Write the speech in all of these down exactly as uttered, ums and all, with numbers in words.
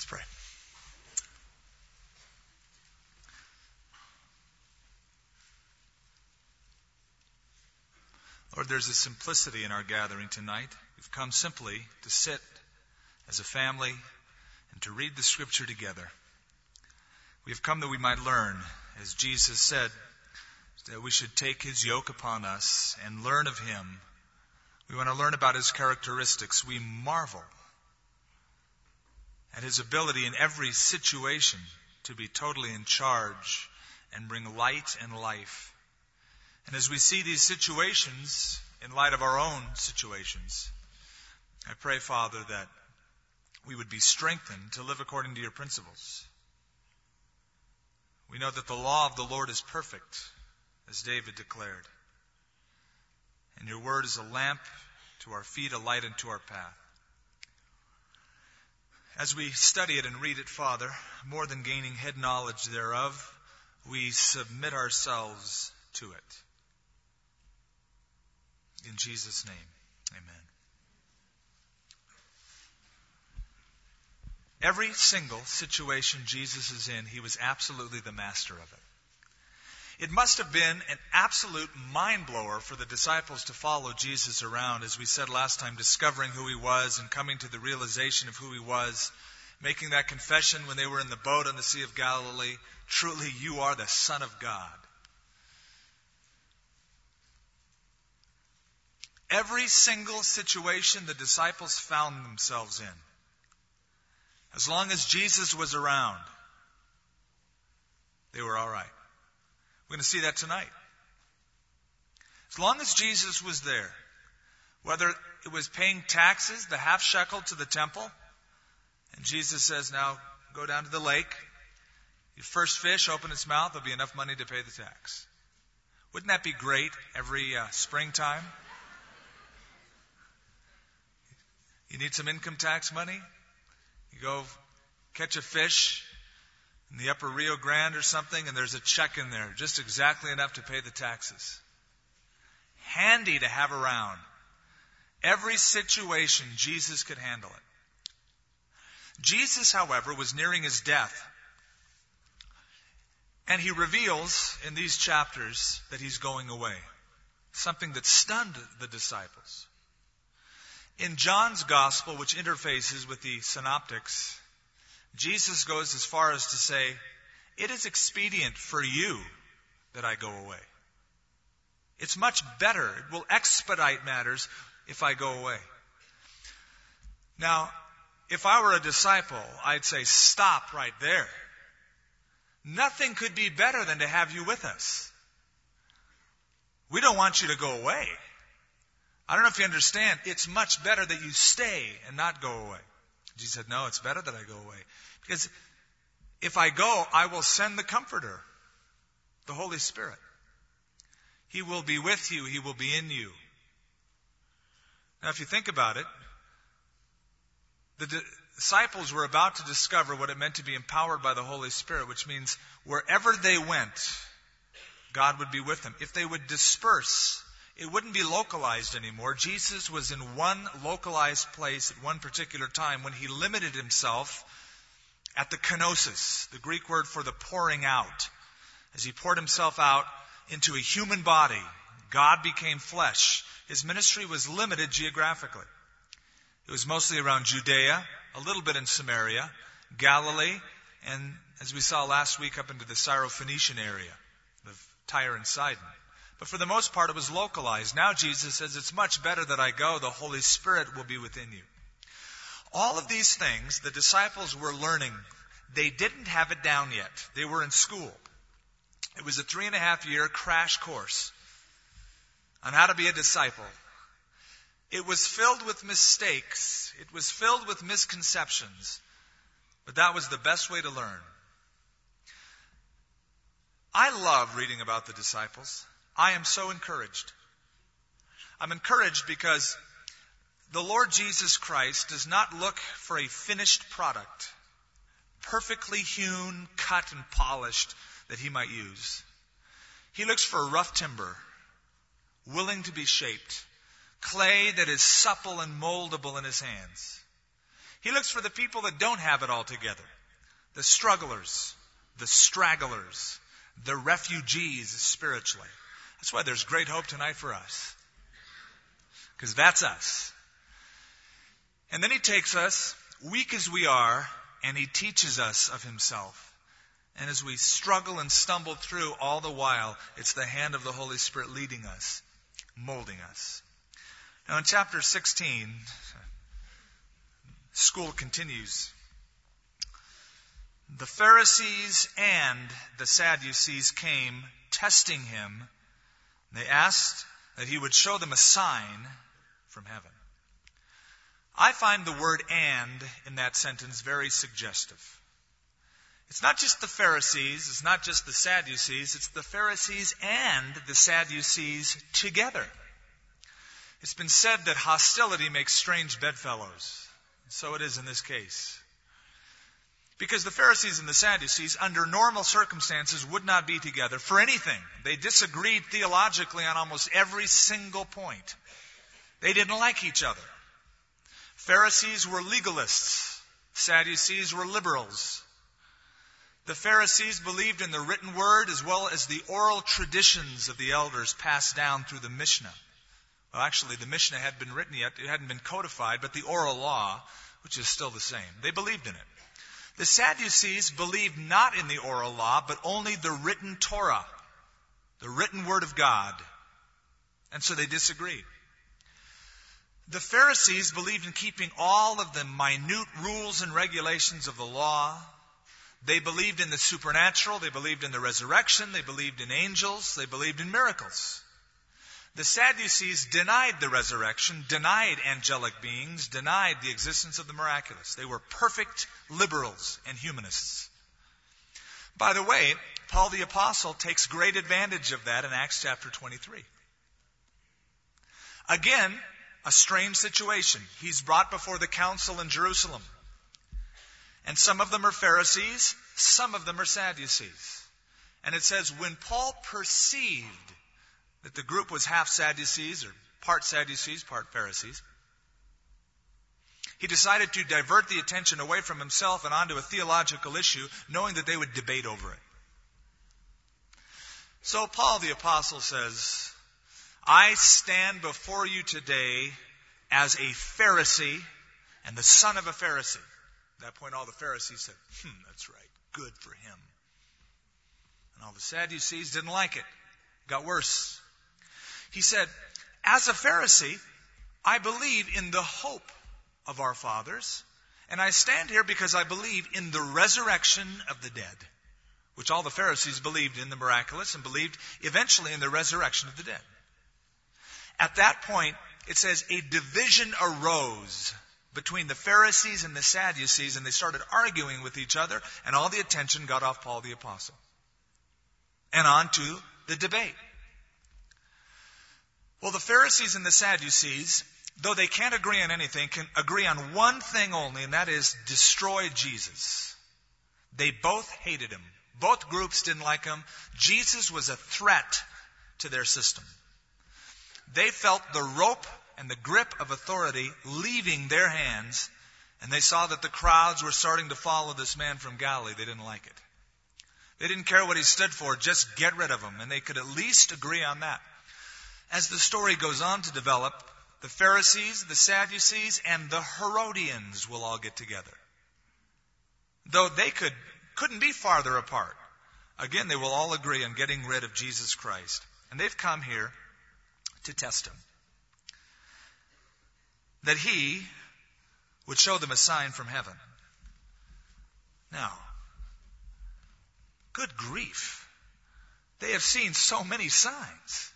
Let's pray. Lord, there's a simplicity in our gathering tonight. We've come simply to sit as a family and to read the Scripture together. We have come that we might learn, as Jesus said, that we should take His yoke upon us and learn of Him. We want to learn about His characteristics. We marvel at His ability in every situation to be totally in charge and bring light and life. And as we see these situations in light of our own situations, I pray, Father, that we would be strengthened to live according to your principles. We know that the law of the Lord is perfect, as David declared. And your word is a lamp to our feet, a light unto our path. As we study it and read it, Father, more than gaining head knowledge thereof, we submit ourselves to it. In Jesus' name, amen. Every single situation Jesus is in, He was absolutely the master of it. It must have been an absolute mind-blower for the disciples to follow Jesus around, as we said last time, discovering who He was and coming to the realization of who He was, making that confession when they were in the boat on the Sea of Galilee, truly you are the Son of God. Every single situation the disciples found themselves in, as long as Jesus was around, they were all right. We're going to see that tonight. As long as Jesus was there, whether it was paying taxes, the half shekel to the temple, and Jesus says, now go down to the lake, your first fish, open its mouth, there'll be enough money to pay the tax. Wouldn't that be great every uh, springtime? You need some income tax money? You go catch a fish in the upper Rio Grande or something, and there's a check in there, just exactly enough to pay the taxes. Handy to have around. Every situation, Jesus could handle it. Jesus, however, was nearing His death. And He reveals in these chapters that He's going away. Something that stunned the disciples. In John's Gospel, which interfaces with the Synoptics, Jesus goes as far as to say, it is expedient for you that I go away. It's much better. It will expedite matters if I go away. Now, if I were a disciple, I'd say, stop right there. Nothing could be better than to have you with us. We don't want you to go away. I don't know if you understand, it's much better that you stay and not go away. Jesus said, no, it's better that I go away. Because if I go, I will send the Comforter, the Holy Spirit. He will be with you. He will be in you. Now, if you think about it, the disciples were about to discover what it meant to be empowered by the Holy Spirit, which means wherever they went, God would be with them. If they would disperse, it wouldn't be localized anymore. Jesus was in one localized place at one particular time when He limited Himself at the kenosis, the Greek word for the pouring out. As He poured Himself out into a human body, God became flesh. His ministry was limited geographically. It was mostly around Judea, a little bit in Samaria, Galilee, and as we saw last week, up into the Syrophoenician area of Tyre and Sidon. But for the most part, it was localized. Now Jesus says, it's much better that I go. The Holy Spirit will be within you. All of these things the disciples were learning. They didn't have it down yet. They were in school. It was a three and a half year crash course on how to be a disciple. It was filled with mistakes. It was filled with misconceptions. But that was the best way to learn. I love reading about the disciples. I am so encouraged. I'm encouraged because the Lord Jesus Christ does not look for a finished product, perfectly hewn, cut, and polished that He might use. He looks for rough timber, willing to be shaped, clay that is supple and moldable in His hands. He looks for the people that don't have it all together. The strugglers, the stragglers, the refugees spiritually. That's why there's great hope tonight for us. Because that's us. And then he takes us, weak as we are, and he teaches us of himself. And as we struggle and stumble through, all the while, it's the hand of the Holy Spirit leading us, molding us. Now in chapter sixteen, school continues. The Pharisees and the Sadducees came testing him. They asked that he would show them a sign from heaven. I find the word "and" in that sentence very suggestive. It's not just the Pharisees, it's not just the Sadducees, it's the Pharisees and the Sadducees together. It's been said that hostility makes strange bedfellows. So it is in this case. Because the Pharisees and the Sadducees, under normal circumstances, would not be together for anything. They disagreed theologically on almost every single point. They didn't like each other. Pharisees were legalists. Sadducees were liberals. The Pharisees believed in the written word as well as the oral traditions of the elders passed down through the Mishnah. Well, actually, the Mishnah hadn't been written yet. It hadn't been codified, but the oral law, which is still the same. They believed in it. The Sadducees believed not in the oral law, but only the written Torah, the written word of God. And so they disagreed. The Pharisees believed in keeping all of the minute rules and regulations of the law. They believed in the supernatural. They believed in the resurrection. They believed in angels. They believed in miracles. The Sadducees denied the resurrection, denied angelic beings, denied the existence of the miraculous. They were perfect liberals and humanists. By the way, Paul the Apostle takes great advantage of that in Acts chapter twenty-three. Again, a strange situation. He's brought before the council in Jerusalem. And some of them are Pharisees, some of them are Sadducees. And it says, when Paul perceived that the group was half Sadducees, or part Sadducees, part Pharisees, he decided to divert the attention away from himself and onto a theological issue, knowing that they would debate over it. So Paul the Apostle says, I stand before you today as a Pharisee and the son of a Pharisee. At that point, all the Pharisees said, hmm, that's right, good for him. And all the Sadducees didn't like it. It got worse. He said, as a Pharisee, I believe in the hope of our fathers, and I stand here because I believe in the resurrection of the dead, which all the Pharisees believed in the miraculous and believed eventually in the resurrection of the dead. At that point, it says a division arose between the Pharisees and the Sadducees, and they started arguing with each other, and all the attention got off Paul the Apostle. And on to the debate. Well, the Pharisees and the Sadducees, though they can't agree on anything, can agree on one thing only, and that is destroy Jesus. They both hated him. Both groups didn't like him. Jesus was a threat to their system. They felt the rope and the grip of authority leaving their hands, and they saw that the crowds were starting to follow this man from Galilee. They didn't like it. They didn't care what he stood for, just get rid of him, and they could at least agree on that. As the story goes on to develop, the Pharisees, the Sadducees, and the Herodians will all get together. Though they could, couldn't be farther apart. Again, they will all agree on getting rid of Jesus Christ. And they've come here to test him. That he would show them a sign from heaven. Now, good grief. They have seen so many signs.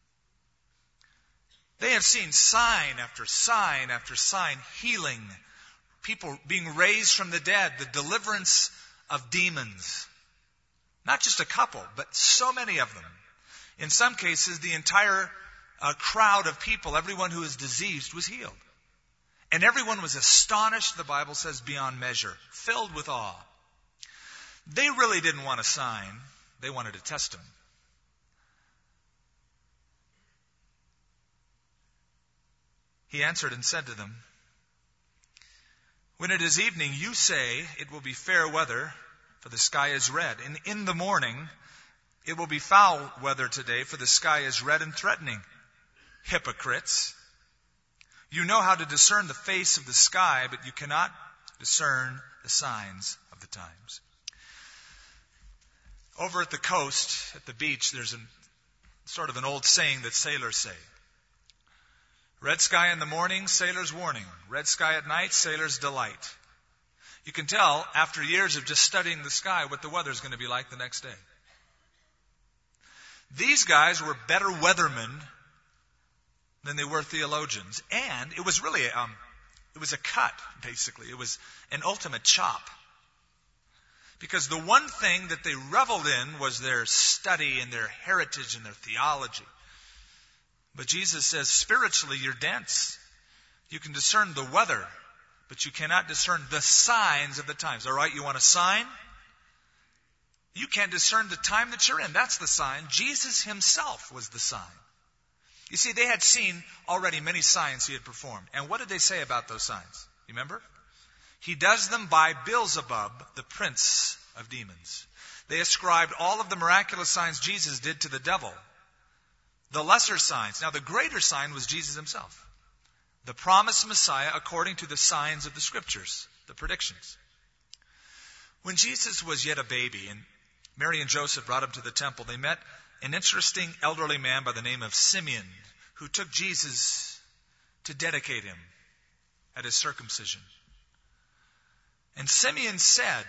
They have seen sign after sign after sign, healing, people being raised from the dead, the deliverance of demons. Not just a couple, but so many of them. In some cases, the entire uh, crowd of people, everyone who is diseased, was healed. And everyone was astonished, the Bible says, beyond measure, filled with awe. They really didn't want a sign. They wanted to test him. He answered and said to them, When it is evening, you say, it will be fair weather, for the sky is red. And in the morning, it will be foul weather today, for the sky is red and threatening. Hypocrites! You know how to discern the face of the sky, but you cannot discern the signs of the times. Over at the coast, at the beach, there's a sort of an old saying that sailors say. Red sky in the morning, sailor's warning. Red sky at night, sailor's delight. You can tell, after years of just studying the sky, what the weather's going to be like the next day. These guys were better weathermen than they were theologians. And it was really, um, it was a cut, basically. It was an ultimate chop. Because the one thing that they reveled in was their study and their heritage and their theology. But Jesus says, spiritually, you're dense. You can discern the weather, but you cannot discern the signs of the times. All right, you want a sign? You can't discern the time that you're in. That's the sign. Jesus himself was the sign. You see, they had seen already many signs he had performed. And what did they say about those signs? You remember? He does them by Beelzebub, the prince of demons. They ascribed all of the miraculous signs Jesus did to the devil. The lesser signs. Now, the greater sign was Jesus himself. The promised Messiah according to the signs of the Scriptures, the predictions. When Jesus was yet a baby and Mary and Joseph brought him to the temple, they met an interesting elderly man by the name of Simeon, who took Jesus to dedicate him at his circumcision. And Simeon said,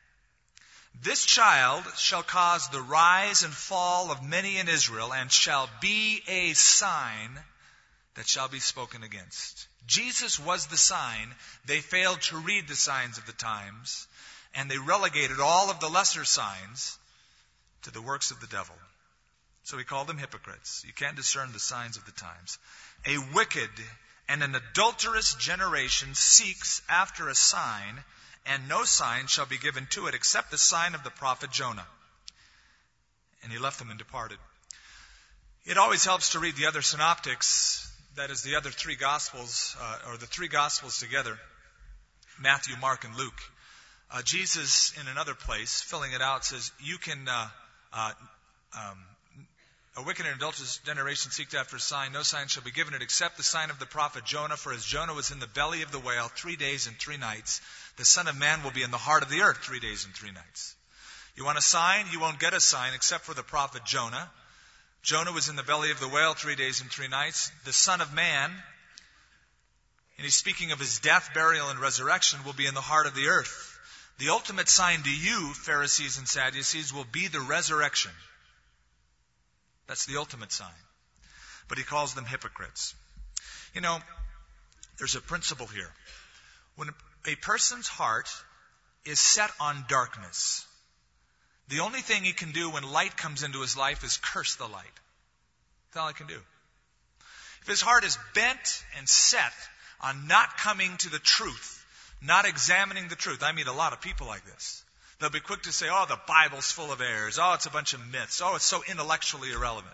this child shall cause the rise and fall of many in Israel, and shall be a sign that shall be spoken against. Jesus was the sign. They failed to read the signs of the times, and they relegated all of the lesser signs to the works of the devil. So he called them hypocrites. You can't discern the signs of the times. A wicked and an adulterous generation seeks after a sign, and no sign shall be given to it except the sign of the prophet Jonah. And he left them and departed. It always helps to read the other synoptics, that is the other three gospels, uh, or the three gospels together, Matthew, Mark, and Luke. Uh, Jesus, in another place, filling it out, says, you can, uh, uh, um, a wicked and adulterous generation seek after a sign. No sign shall be given it except the sign of the prophet Jonah. For as Jonah was in the belly of the whale three days and three nights, the Son of Man will be in the heart of the earth three days and three nights. You want a sign? You won't get a sign except for the prophet Jonah. Jonah was in the belly of the whale three days and three nights. The Son of Man, and he's speaking of his death, burial, and resurrection, will be in the heart of the earth. The ultimate sign to you, Pharisees and Sadducees, will be the resurrection. That's the ultimate sign. But he calls them hypocrites. You know, there's a principle here. When a person's heart is set on darkness, the only thing he can do when light comes into his life is curse the light. That's all he can do. If his heart is bent and set on not coming to the truth, not examining the truth, I meet a lot of people like this. They'll be quick to say, oh, the Bible's full of errors. Oh, it's a bunch of myths. Oh, it's so intellectually irrelevant.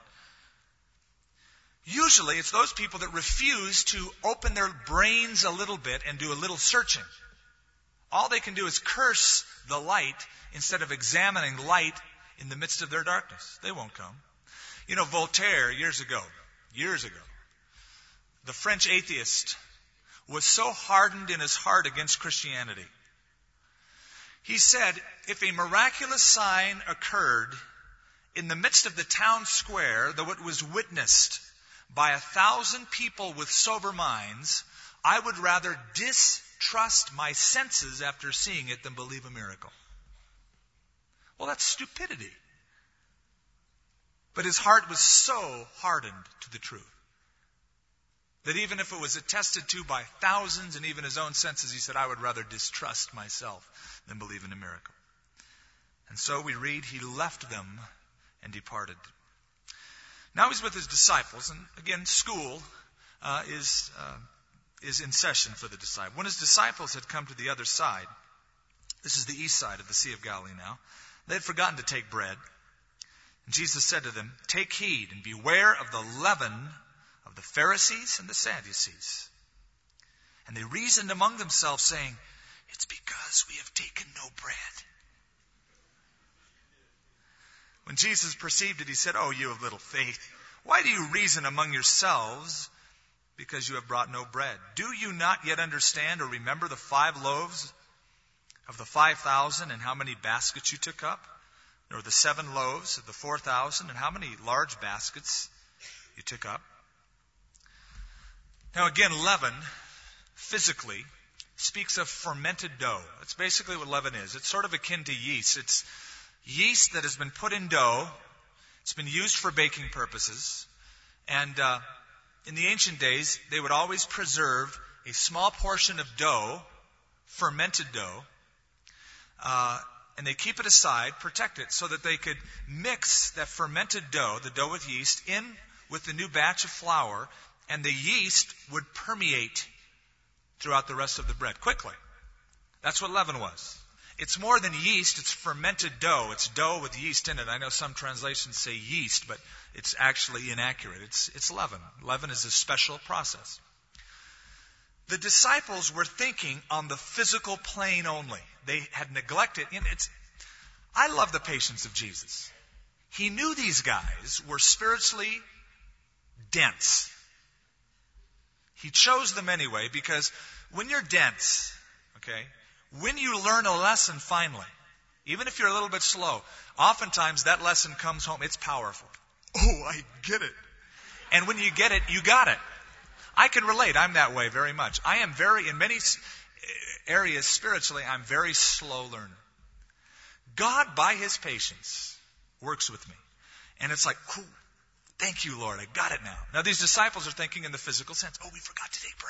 Usually, it's those people that refuse to open their brains a little bit and do a little searching. All they can do is curse the light instead of examining light in the midst of their darkness. They won't come. You know, Voltaire, years ago, years ago, the French atheist, was so hardened in his heart against Christianity. He said, if a miraculous sign occurred in the midst of the town square, though it was witnessed by a thousand people with sober minds, I would rather distrust my senses after seeing it than believe a miracle. Well, that's stupidity. But his heart was so hardened to the truth that even if it was attested to by thousands and even his own senses, he said, I would rather distrust myself than believe in a miracle. And so we read, he left them and departed. Now he's with his disciples, and again, school uh, is uh, is in session for the disciples. When his disciples had come to the other side, this is the east side of the Sea of Galilee now, they had forgotten to take bread. And Jesus said to them, take heed and beware of the leaven of the Pharisees and the Sadducees. And they reasoned among themselves, saying, It's because we have taken no bread. When Jesus perceived it, he said, "Oh, you of little faith, why do you reason among yourselves because you have brought no bread? Do you not yet understand or remember the five loaves of the five thousand and how many baskets you took up? Or the seven loaves of the four thousand and how many large baskets you took up?" Now again, leaven, physically, speaks of fermented dough. That's basically what leaven is. It's sort of akin to yeast. It's yeast that has been put in dough. It's been used for baking purposes. And uh, in the ancient days, they would always preserve a small portion of dough, fermented dough, uh, and they keep it aside, protect it, so that they could mix that fermented dough, the dough with yeast, in with the new batch of flour, and the yeast would permeate throughout the rest of the bread quickly. That's what leaven was. It's more than yeast, it's fermented dough. It's dough with yeast in it. I know some translations say yeast, but it's actually inaccurate. It's, it's leaven. Leaven is a special process. The disciples were thinking on the physical plane only. They had neglected. You know, it's, I love the patience of Jesus. He knew these guys were spiritually dense. He chose them anyway because when you're dense, okay, when you learn a lesson finally, even if you're a little bit slow, oftentimes that lesson comes home. It's powerful. Oh, I get it. And when you get it, you got it. I can relate. I'm that way very much. I am very, in many areas spiritually, I'm very slow learner. God, by His patience, works with me. And it's like, cool. Thank you, Lord. I got it now. Now, these disciples are thinking in the physical sense. Oh, we forgot to take bread.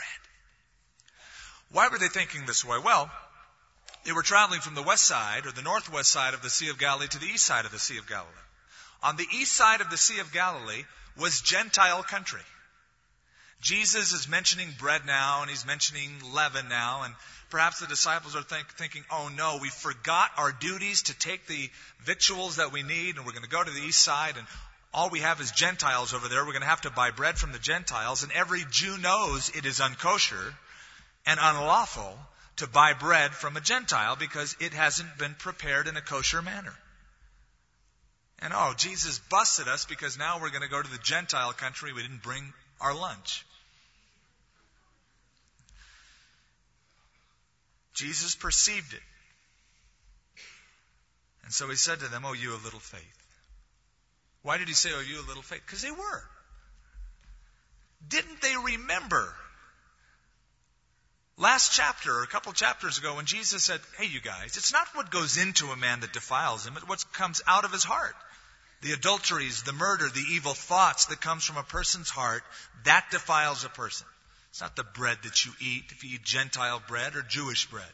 Why were they thinking this way? Well, they were traveling from the west side or the northwest side of the Sea of Galilee to the east side of the Sea of Galilee. On the east side of the Sea of Galilee was Gentile country. Jesus is mentioning bread now, and He's mentioning leaven now, and perhaps the disciples are think, thinking, oh no, we forgot our duties to take the victuals that we need, and we're going to go to the east side, and all we have is Gentiles over there. We're going to have to buy bread from the Gentiles, and every Jew knows it is unkosher and unlawful to buy bread from a Gentile because it hasn't been prepared in a kosher manner. And oh, Jesus busted us because now we're going to go to the Gentile country. We didn't bring our lunch. Jesus perceived it. And so He said to them, oh, you of little faith. Why did He say, oh, you of little faith? Because they were. Didn't they remember last chapter, or a couple chapters ago, when Jesus said, hey, you guys, it's not what goes into a man that defiles him, it's what comes out of his heart. The adulteries, the murder, the evil thoughts that comes from a person's heart, that defiles a person. It's not the bread that you eat, if you eat Gentile bread or Jewish bread.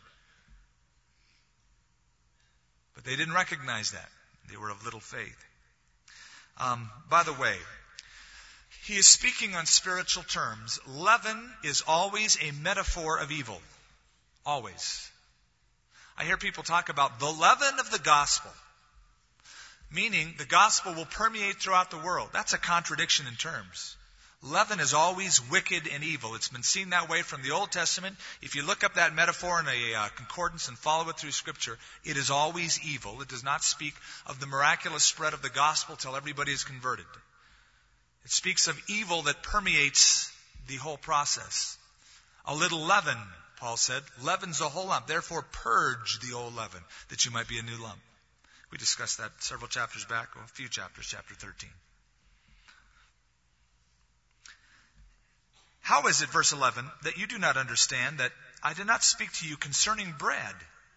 But they didn't recognize that. They were of little faith. Um, by the way, he is speaking on spiritual terms. Leaven is always a metaphor of evil. Always. I hear people talk about the leaven of the gospel. Meaning the gospel will permeate throughout the world. That's a contradiction in terms. Leaven is always wicked and evil. It's been seen that way from the Old Testament. If you look up that metaphor in a uh, concordance and follow it through Scripture, it is always evil. It does not speak of the miraculous spread of the gospel till everybody is converted. It speaks of evil that permeates the whole process. A little leaven, Paul said, leavens the whole lump. Therefore purge the old leaven, that you might be a new lump. We discussed that several chapters back, well, a few chapters, chapter thirteen. How is it, verse eleven, that you do not understand that I did not speak to you concerning bread?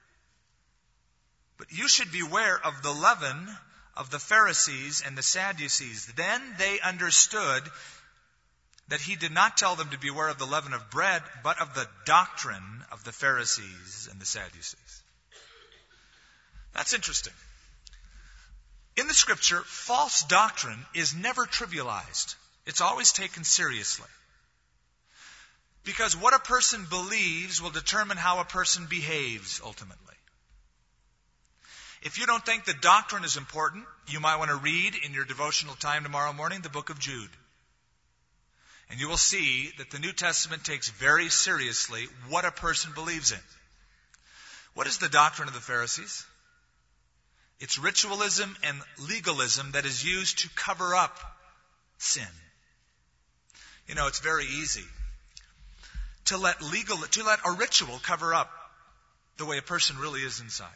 But you should beware of the leaven of the Pharisees and the Sadducees. Then they understood that he did not tell them to beware of the leaven of bread, but of the doctrine of the Pharisees and the Sadducees. That's interesting. In the Scripture, false doctrine is never trivialized. It's always taken seriously. Because what a person believes will determine how a person behaves ultimately. If you don't think the doctrine is important, you might want to read in your devotional time tomorrow morning the book of Jude. And you will see that the New Testament takes very seriously what a person believes in. What is the doctrine of the Pharisees? It's ritualism and legalism that is used to cover up sin. You know, it's very easy to let legal, to let a ritual cover up the way a person really is inside.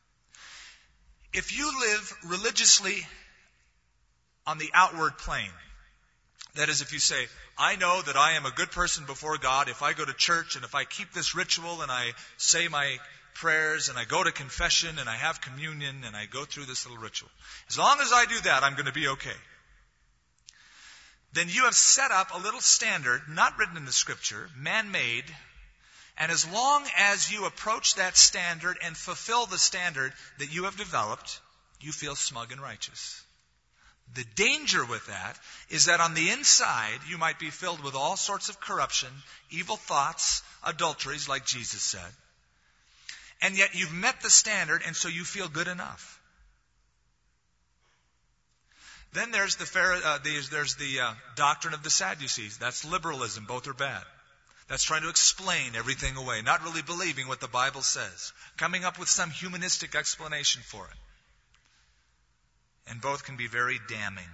If you live religiously on the outward plane, that is, if you say, I know that I am a good person before God if I go to church and if I keep this ritual and I say my prayers and I go to confession and I have communion and I go through this little ritual. As long as I do that, I'm going to be okay. Then you have set up a little standard, not written in the Scripture, man-made, and as long as you approach that standard and fulfill the standard that you have developed, you feel smug and righteous. The danger with that is that on the inside, you might be filled with all sorts of corruption, evil thoughts, adulteries, like Jesus said. And yet you've met the standard, and so you feel good enough. Then there's the, uh, there's, there's the uh, doctrine of the Sadducees. That's liberalism. Both are bad. That's trying to explain everything away, not really believing what the Bible says, coming up with some humanistic explanation for it. And both can be very damning.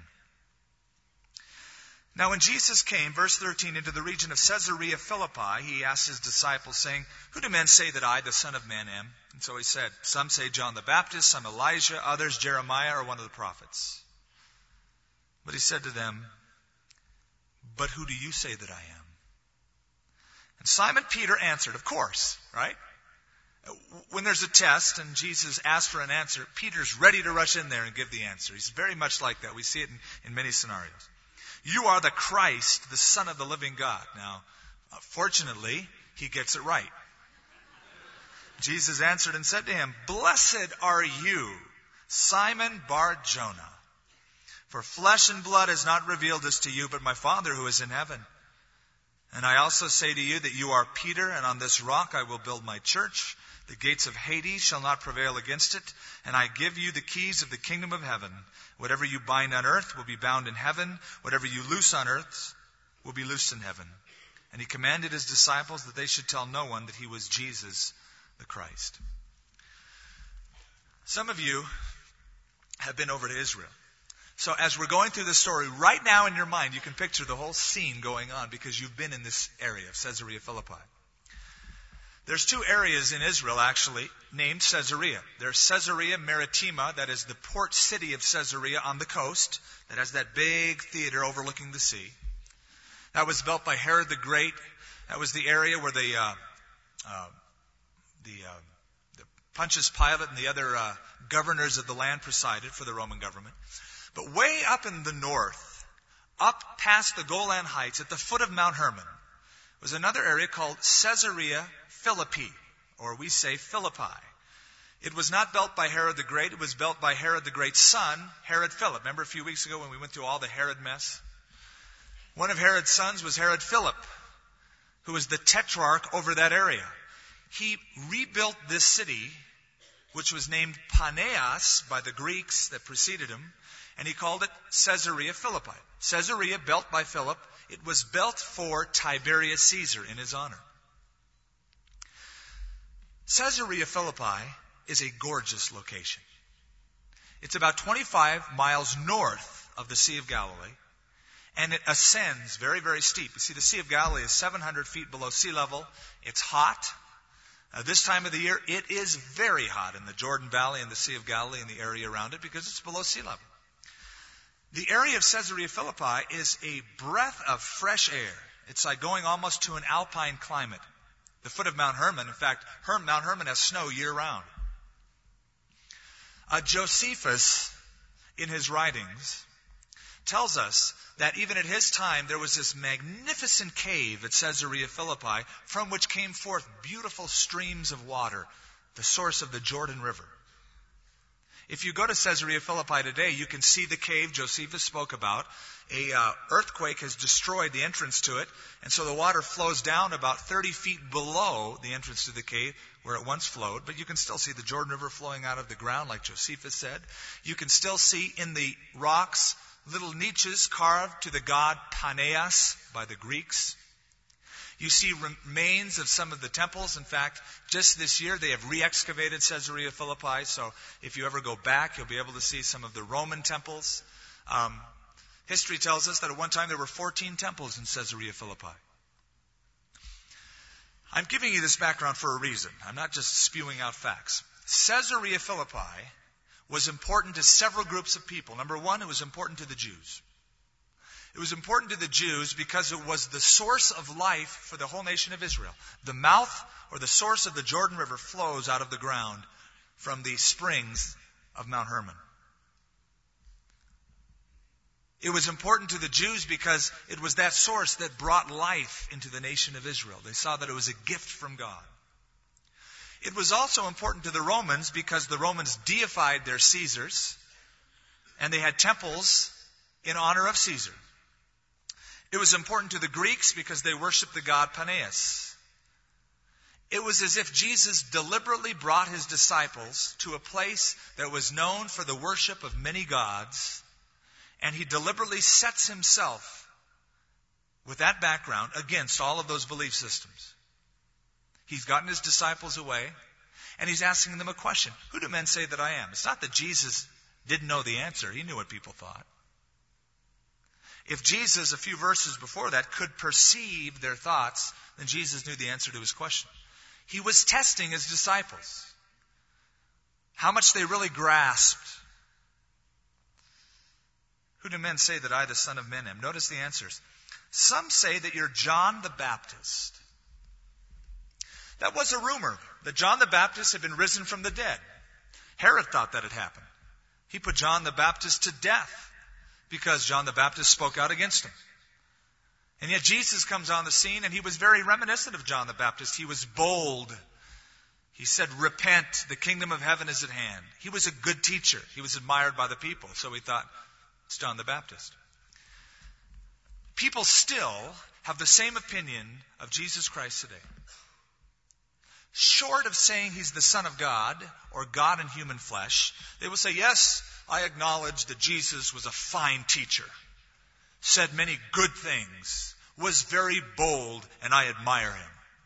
Now when Jesus came, verse thirteen, into the region of Caesarea Philippi, he asked his disciples, saying, Who do men say that I, the Son of Man, am? And so he said, Some say John the Baptist, some Elijah, others Jeremiah or one of the prophets. But he said to them, But who do you say that I am? And Simon Peter answered, of course, right? When there's a test and Jesus asks for an answer, Peter's ready to rush in there and give the answer. He's very much like that. We see it in, in many scenarios. You are the Christ, the Son of the living God. Now, uh, fortunately, he gets it right. Jesus answered and said to him, Blessed are you, Simon Bar-Jonah. For flesh and blood has not revealed this to you, but my Father who is in heaven. And I also say to you that you are Peter, and on this rock I will build my church. The gates of Hades shall not prevail against it. And I give you the keys of the kingdom of heaven. Whatever you bind on earth will be bound in heaven. Whatever you loose on earth will be loosed in heaven. And he commanded his disciples that they should tell no one that he was Jesus the Christ. Some of you have been over to Israel. So as we're going through this story, right now in your mind, you can picture the whole scene going on because you've been in this area of Caesarea Philippi. There's two areas in Israel, actually, named Caesarea. There's Caesarea Maritima, that is the port city of Caesarea on the coast, that has that big theater overlooking the sea. That was built by Herod the Great. That was the area where the, uh, uh, the, uh, the Pontius Pilate and the other uh, governors of the land presided for the Roman government. But way up in the north, up past the Golan Heights, at the foot of Mount Hermon, was another area called Caesarea Philippi, or we say Philippi. It was not built by Herod the Great. It was built by Herod the Great's son, Herod Philip. Remember a few weeks ago when we went through all the Herod mess? One of Herod's sons was Herod Philip, who was the tetrarch over that area. He rebuilt this city, which was named Paneas by the Greeks that preceded him, and he called it Caesarea Philippi. Caesarea, built by Philip, it was built for Tiberius Caesar in his honor. Caesarea Philippi is a gorgeous location. It's about twenty-five miles north of the Sea of Galilee, and it ascends very, very steep. You see, the Sea of Galilee is seven hundred feet below sea level. It's hot. Uh, this time of the year, it is very hot in the Jordan Valley and the Sea of Galilee and the area around it because it's below sea level. The area of Caesarea Philippi is a breath of fresh air. It's like going almost to an alpine climate. The foot of Mount Hermon, in fact, Herm, Mount Hermon has snow year-round. Uh, Josephus, in his writings, tells us that even at his time there was this magnificent cave at Caesarea Philippi from which came forth beautiful streams of water, the source of the Jordan River. If you go to Caesarea Philippi today, you can see the cave Josephus spoke about. A uh, earthquake has destroyed the entrance to it, and so the water flows down about thirty feet below the entrance to the cave where it once flowed. But you can still see the Jordan River flowing out of the ground, like Josephus said. You can still see in the rocks little niches carved to the god Paneas by the Greeks. You see remains of some of the temples. In fact, just this year they have re-excavated Caesarea Philippi. So if you ever go back, you'll be able to see some of the Roman temples. Um, history tells us that at one time there were fourteen temples in Caesarea Philippi. I'm giving you this background for a reason. I'm not just spewing out facts. Caesarea Philippi was important to several groups of people. Number one, it was important to the Jews. It was important to the Jews because it was the source of life for the whole nation of Israel. The mouth or the source of the Jordan River flows out of the ground from the springs of Mount Hermon. It was important to the Jews because it was that source that brought life into the nation of Israel. They saw that it was a gift from God. It was also important to the Romans because the Romans deified their Caesars, and they had temples in honor of Caesar. It was important to the Greeks because they worshiped the god Paneas. It was as if Jesus deliberately brought his disciples to a place that was known for the worship of many gods, and he deliberately sets himself with that background against all of those belief systems. He's gotten his disciples away, and he's asking them a question. Who do men say that I am? It's not that Jesus didn't know the answer. He knew what people thought. If Jesus, a few verses before that, could perceive their thoughts, then Jesus knew the answer to his question. He was testing his disciples. How much they really grasped. Who do men say that I, the Son of Man, am? Notice the answers. Some say that you're John the Baptist. That was a rumor, that John the Baptist had been risen from the dead. Herod thought that had happened. He put John the Baptist to death because John the Baptist spoke out against him. And yet Jesus comes on the scene, and he was very reminiscent of John the Baptist. He was bold. He said, repent, the kingdom of heaven is at hand. He was a good teacher. He was admired by the people. So we thought, it's John the Baptist. People still have the same opinion of Jesus Christ today. Short of saying he's the Son of God or God in human flesh, they will say, yes, I acknowledge that Jesus was a fine teacher, said many good things, was very bold, and I admire him.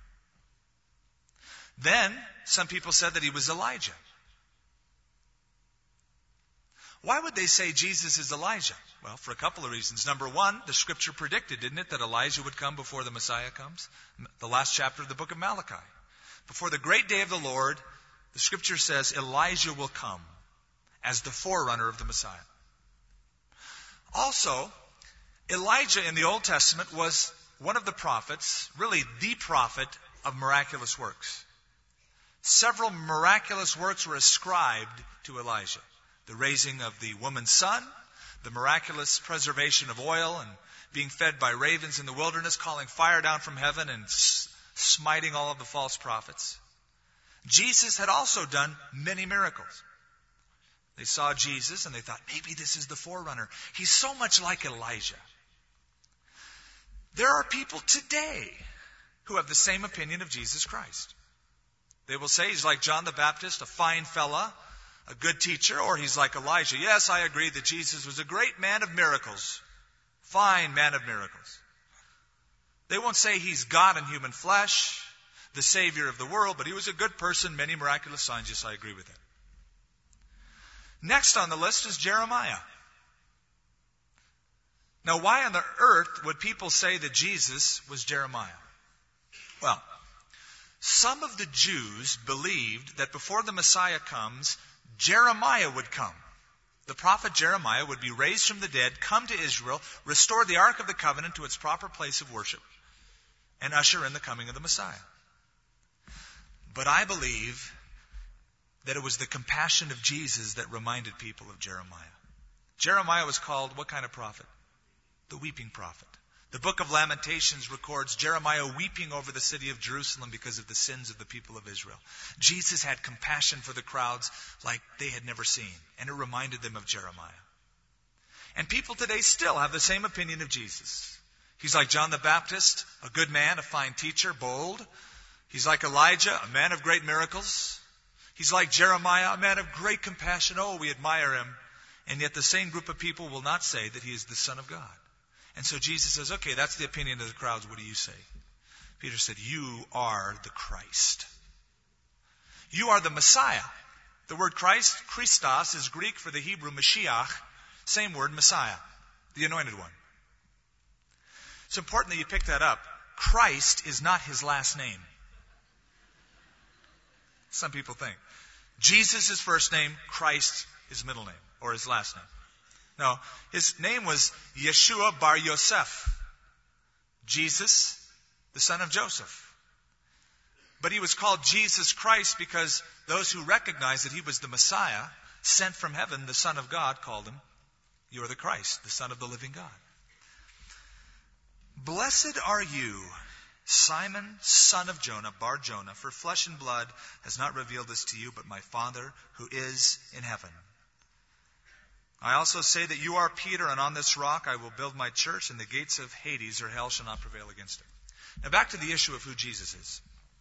Then, some people said that he was Elijah. Why would they say Jesus is Elijah? Well, for a couple of reasons. Number one, the scripture predicted, didn't it, that Elijah would come before the Messiah comes? The last chapter of the book of Malachi. Before the great day of the Lord, the scripture says Elijah will come as the forerunner of the Messiah. Also, Elijah in the Old Testament was one of the prophets, really the prophet of miraculous works. Several miraculous works were ascribed to Elijah. The raising of the woman's son, the miraculous preservation of oil, and being fed by ravens in the wilderness, calling fire down from heaven and smiting all of the false prophets. Jesus had also done many miracles. They saw Jesus and they thought, maybe this is the forerunner. He's so much like Elijah. There are people today who have the same opinion of Jesus Christ. They will say he's like John the Baptist, a fine fella, a good teacher, or he's like Elijah. Yes, I agree that Jesus was a great man of miracles, fine man of miracles. They won't say he's God in human flesh, the Savior of the world, but he was a good person, many miraculous signs. Yes, I agree with that. Next on the list is Jeremiah. Now, why on the earth would people say that Jesus was Jeremiah? Well, some of the Jews believed that before the Messiah comes, Jeremiah would come. The prophet Jeremiah would be raised from the dead, come to Israel, restore the Ark of the Covenant to its proper place of worship, and usher in the coming of the Messiah. But I believe that it was the compassion of Jesus that reminded people of Jeremiah. Jeremiah was called what kind of prophet? The weeping prophet. The book of Lamentations records Jeremiah weeping over the city of Jerusalem because of the sins of the people of Israel. Jesus had compassion for the crowds like they had never seen, and it reminded them of Jeremiah. And people today still have the same opinion of Jesus. He's like John the Baptist, a good man, a fine teacher, bold. He's like Elijah, a man of great miracles. He's like Jeremiah, a man of great compassion. Oh, we admire him. And yet the same group of people will not say that he is the Son of God. And so Jesus says, okay, that's the opinion of the crowds. What do you say? Peter said, you are the Christ. You are the Messiah. The word Christ, Christos, is Greek for the Hebrew Mashiach. Same word, Messiah, the anointed one. It's important that you pick that up. Christ is not his last name. Some people think. Jesus is first name, Christ is middle name, or his last name. No, his name was Yeshua Bar Yosef. Jesus, the son of Joseph. But he was called Jesus Christ because those who recognized that he was the Messiah, sent from heaven, the Son of God, called him, you are the Christ, the Son of the living God. Blessed are you, Simon, son of Jonah, Bar Jonah, for flesh and blood has not revealed this to you, but my Father who is in heaven. I also say that you are Peter, and on this rock I will build my church, and the gates of Hades or hell shall not prevail against it. Now back to the issue of who Jesus is.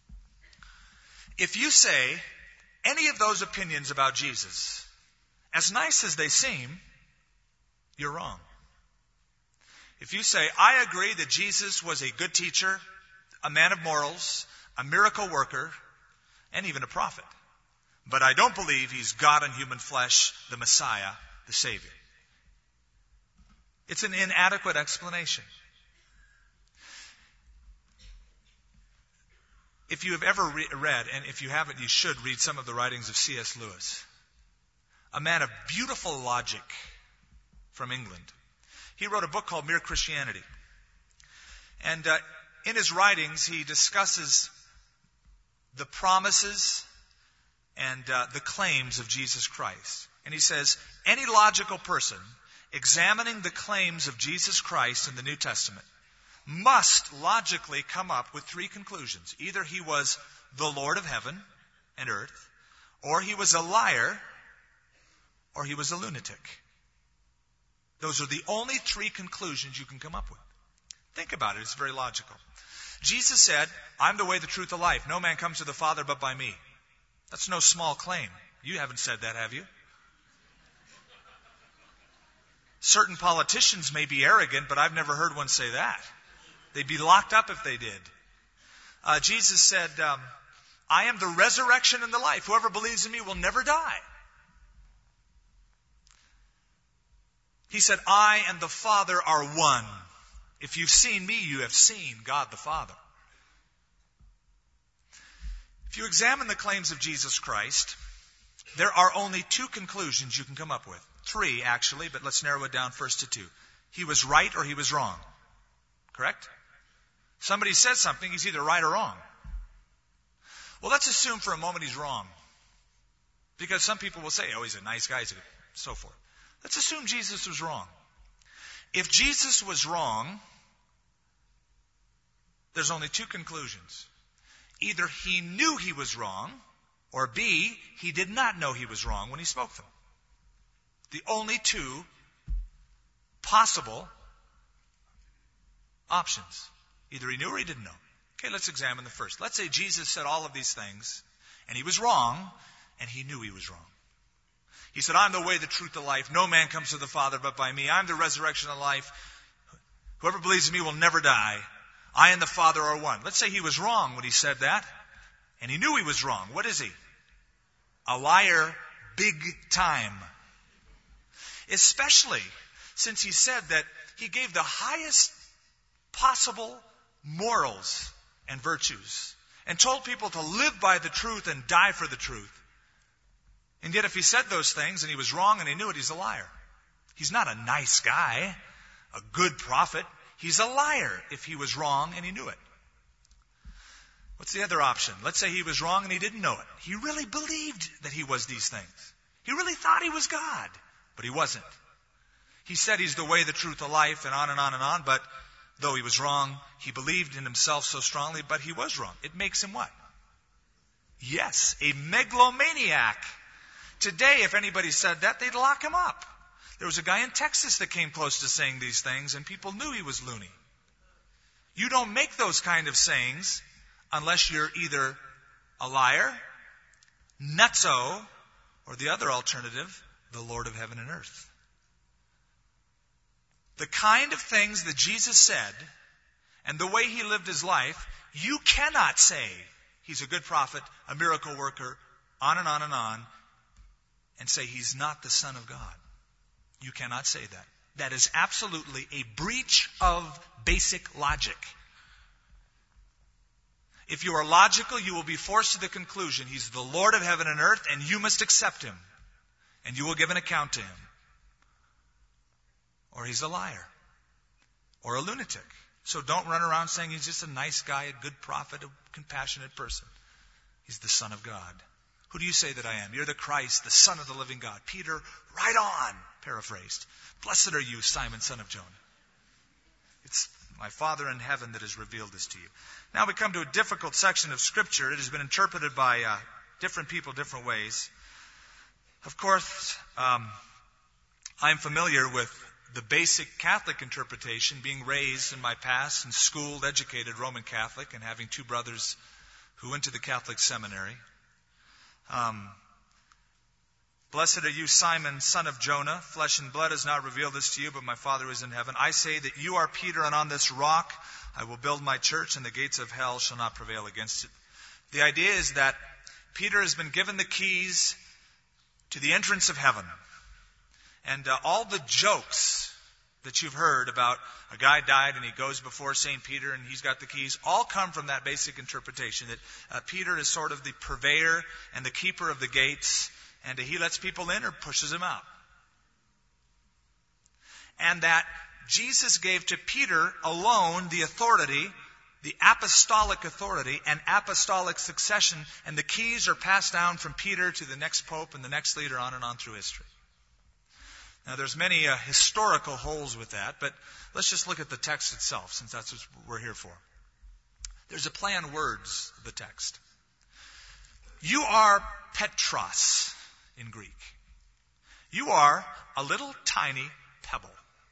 If you say any of those opinions about Jesus, as nice as they seem, you're wrong. If you say, I agree that Jesus was a good teacher, a man of morals, a miracle worker, and even a prophet, but I don't believe he's God in human flesh, the Messiah, the Savior. It's an inadequate explanation. If you have ever re- read, and if you haven't, you should read some of the writings of C S Lewis, a man of beautiful logic from England. He wrote a book called Mere Christianity. And uh, in his writings, he discusses the promises and uh, the claims of Jesus Christ. And he says, any logical person examining the claims of Jesus Christ in the New Testament must logically come up with three conclusions. Either he was the Lord of heaven and earth, or he was a liar, or he was a lunatic. Those are the only three conclusions you can come up with. Think about it. It's very logical. Jesus said, I'm the way, the truth, the life. No man comes to the Father but by me. That's no small claim. You haven't said that, have you? Certain politicians may be arrogant, but I've never heard one say that. They'd be locked up if they did. Uh, Jesus said, um, I am the resurrection and the life. Whoever believes in me will never die. He said, I and the Father are one. If you've seen me, you have seen God the Father. If you examine the claims of Jesus Christ, there are only two conclusions you can come up with. Three, actually, but let's narrow it down first to two. He was right or he was wrong. Correct? Somebody says something, he's either right or wrong. Well, let's assume for a moment he's wrong. Because some people will say, oh, he's a nice guy, he's a good, so forth. Let's assume Jesus was wrong. If Jesus was wrong, there's only two conclusions. Either he knew he was wrong, or B, he did not know he was wrong when he spoke them. The only two possible options. Either he knew or he didn't know. Okay, let's examine the first. Let's say Jesus said all of these things, and he was wrong, and he knew he was wrong. He said, I'm the way, the truth, the life. No man comes to the Father but by me. I'm the resurrection and life. Whoever believes in me will never die. I and the Father are one. Let's say he was wrong when he said that, and he knew he was wrong. What is he? A liar big time. Especially since he said that he gave the highest possible morals and virtues and told people to live by the truth and die for the truth. And yet if he said those things and he was wrong and he knew it, he's a liar. He's not a nice guy, a good prophet. He's a liar if he was wrong and he knew it. What's the other option? Let's say he was wrong and he didn't know it. He really believed that he was these things. He really thought he was God, but he wasn't. He said he's the way, the truth, the life, and on and on and on, but though he was wrong, he believed in himself so strongly, but he was wrong. It makes him what? Yes, a megalomaniac. Today, if anybody said that, they'd lock him up. There was a guy in Texas that came close to saying these things, and people knew he was loony. You don't make those kind of sayings unless you're either a liar, nutso, or the other alternative, the Lord of heaven and earth. The kind of things that Jesus said and the way he lived his life, you cannot say he's a good prophet, a miracle worker, on and on and on, and say he's not the Son of God. You cannot say that. That is absolutely a breach of basic logic. If you are logical, you will be forced to the conclusion he's the Lord of heaven and earth, and you must accept him, and you will give an account to him. Or he's a liar, or a lunatic. So don't run around saying he's just a nice guy, a good prophet, a compassionate person. He's the Son of God. Who do you say that I am? You're the Christ, the Son of the living God. Peter, right on, paraphrased. Blessed are you, Simon, son of Jonah. It's my Father in heaven that has revealed this to you. Now we come to a difficult section of Scripture. It has been interpreted by uh, different people different ways. Of course, um, I'm familiar with the basic Catholic interpretation, being raised in my past and schooled, educated Roman Catholic, and having two brothers who went to the Catholic seminary. Um, Blessed are you, Simon, son of Jonah. Flesh and blood has not revealed this to you, but my Father who is in heaven. I say that you are Peter, and on this rock I will build my church, and the gates of hell shall not prevail against it. The idea is that Peter has been given the keys to the entrance of heaven. And uh, all the jokes that you've heard about a guy died and he goes before Saint Peter and he's got the keys, all come from that basic interpretation that uh, Peter is sort of the purveyor and the keeper of the gates, and uh, he lets people in or pushes them out. And that Jesus gave to Peter alone the authority, the apostolic authority and apostolic succession, and the keys are passed down from Peter to the next pope and the next leader, on and on through history. Now, there's many uh, historical holes with that, but let's just look at the text itself, since that's what we're here for. There's a play on words of the text. You are Petros in Greek. You are a little tiny pebble.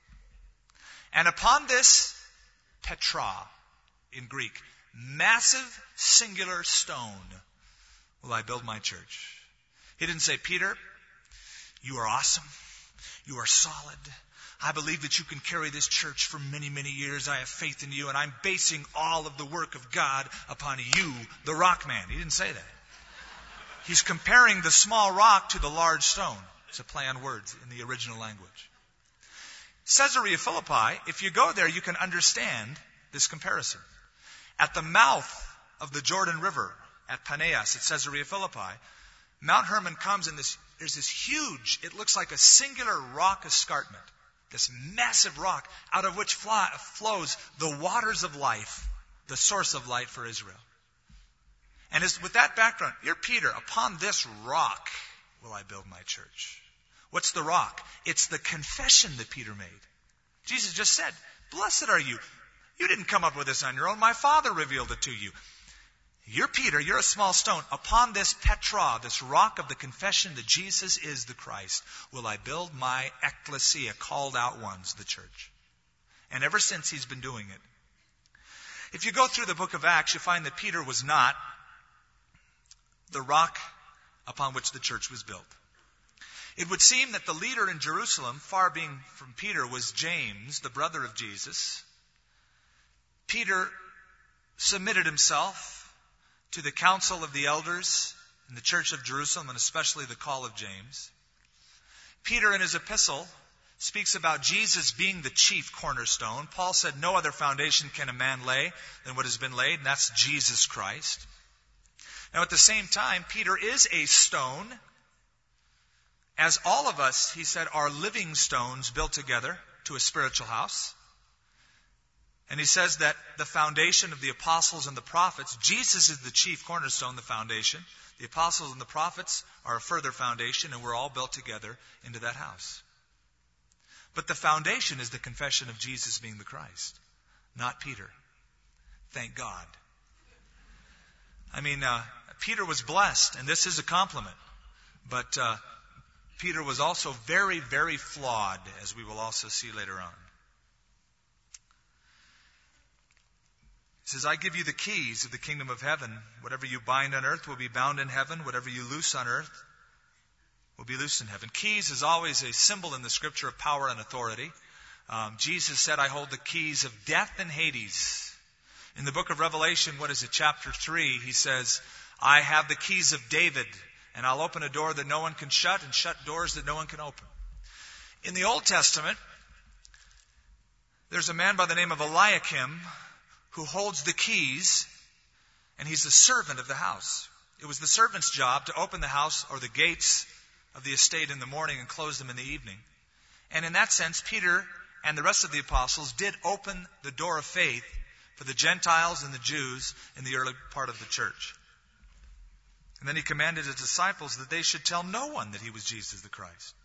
And upon this Petra in Greek, massive singular stone, will I build my church. He didn't say, Peter, you are awesome. You are solid. I believe that you can carry this church for many, many years. I have faith in you, and I'm basing all of the work of God upon you, the rock man. He didn't say that. He's comparing the small rock to the large stone. It's a play on words in the original language. Caesarea Philippi, if you go there, you can understand this comparison. At the mouth of the Jordan River, at Paneas, at Caesarea Philippi, Mount Hermon comes in this, there's this huge, it looks like a singular rock escarpment, this massive rock out of which fly, flows the waters of life, the source of light for Israel. And it's with that background, you're Peter, upon this rock will I build my church. What's the rock? It's the confession that Peter made. Jesus just said, blessed are you. You didn't come up with this on your own. My Father revealed it to you. You're Peter, you're a small stone. Upon this Petra, this rock of the confession that Jesus is the Christ, will I build my ecclesia, called out ones, the church. And ever since he's been doing it. If you go through the book of Acts, you find that Peter was not the rock upon which the church was built. It would seem that the leader in Jerusalem, far being from Peter, was James, the brother of Jesus. Peter submitted himself to the council of the elders in the church of Jerusalem, and especially the call of James. Peter, in his epistle, speaks about Jesus being the chief cornerstone. Paul said, no other foundation can a man lay than what has been laid, and that's Jesus Christ. Now, at the same time, Peter is a stone. As all of us, he said, are living stones built together to a spiritual house. And he says that the foundation of the apostles and the prophets, Jesus is the chief cornerstone, the foundation. The apostles and the prophets are a further foundation, and we're all built together into that house. But the foundation is the confession of Jesus being the Christ, not Peter. Thank God. I mean, uh, Peter was blessed, and this is a compliment. But uh, Peter was also very, very flawed, as we will also see later on. He says, I give you the keys of the kingdom of heaven. Whatever you bind on earth will be bound in heaven. Whatever you loose on earth will be loosed in heaven. Keys is always a symbol in the Scripture of power and authority. Um, Jesus said, I hold the keys of death and Hades In the book of Revelation, what is it, chapter three, he says, I have the keys of David, and I'll open a door that no one can shut and shut doors that no one can open. In the Old Testament, there's a man by the name of Eliakim who holds the keys, and he's the servant of the house. It was the servant's job to open the house or the gates of the estate in the morning and close them in the evening. And in that sense, Peter and the rest of the apostles did open the door of faith for the Gentiles and the Jews in the early part of the church. And then he commanded his disciples that they should tell no one that he was Jesus the Christ.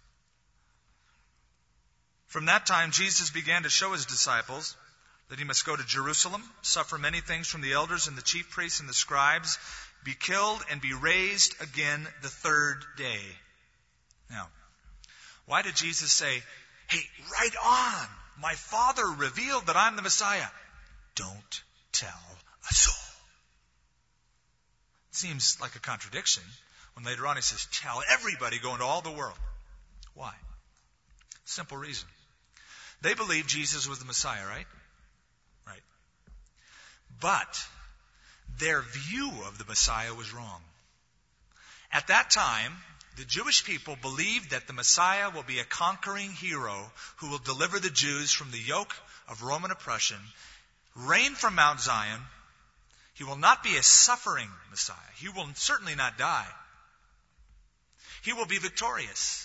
From that time, Jesus began to show his disciples that he must go to Jerusalem, suffer many things from the elders and the chief priests and the scribes, be killed and be raised again the third day. Now, why did Jesus say, hey, right on, my Father revealed that I'm the Messiah? Don't tell a soul. It seems like a contradiction when later on he says, tell everybody, go into all the world. Why? Simple reason. They believed Jesus was the Messiah, right? Right. But their view of the Messiah was wrong. At that time, the Jewish people believed that the Messiah will be a conquering hero who will deliver the Jews from the yoke of Roman oppression, reign from Mount Zion. He will not be a suffering Messiah. He will certainly not die. He will be victorious.